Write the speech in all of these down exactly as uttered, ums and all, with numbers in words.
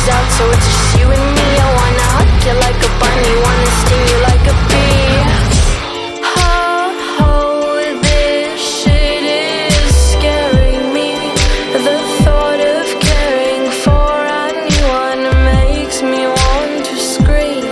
is out, so it's just you and me. I wanna hug you like a bunny, wanna sting you like a bee. Oh, oh, this shit is scaring me. The thought of caring for anyone makes me want to scream.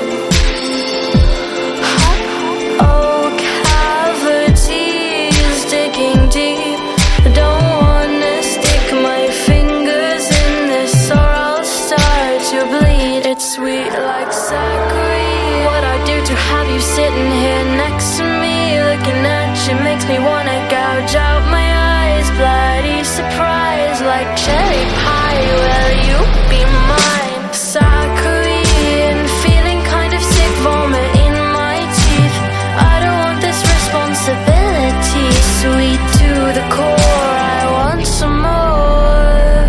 Oh, cavities digging deep. Don't wanna stick my fingers in this or I'll start to bleed. It's sweet like saccharin. What I do to have you sitting here next to me, looking at you makes me wanna gouge out my eyes. Bloody surprise like cherry pie. Will you be mine? Saccharin, feeling kind of sick, vomit in my teeth. I don't want this responsibility. Sweet to the core, I want some more.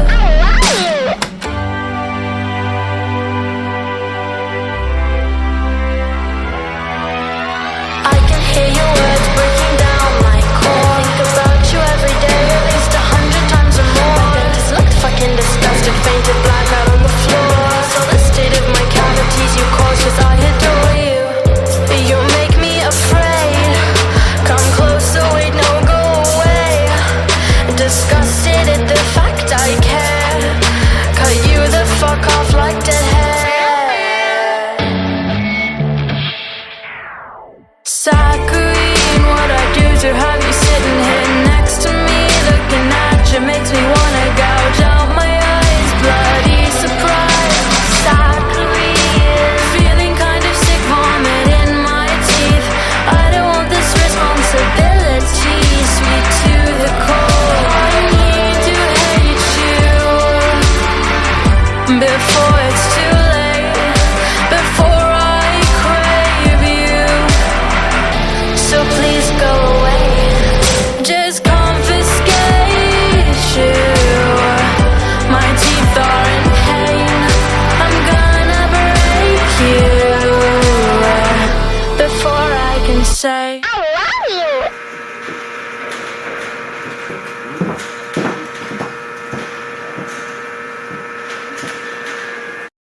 I can hear your words breaking down my core. Think about you every day, at least a hundred times or more. My dentist looked fucking disgusted, fainted black out on the floor. So the state of my cavities you cause, 'cause I adore you. You make me afraid. Come closer, wait, no, go away. Disgusted at the fact I care. Cut you the fuck off like dead hair. Saccharin, what I do to have you sitting here next to me, looking at you makes me wanna gouge out my eyes. Bloody surprise. Saccharin, feeling kind of sick, vomit in my teeth. I don't want this responsibility. Sweet to the core, I need to hate you before it's too late, before I crave you. So please go away, just confiscate you. My teeth are in pain, I'm gonna break you before I can say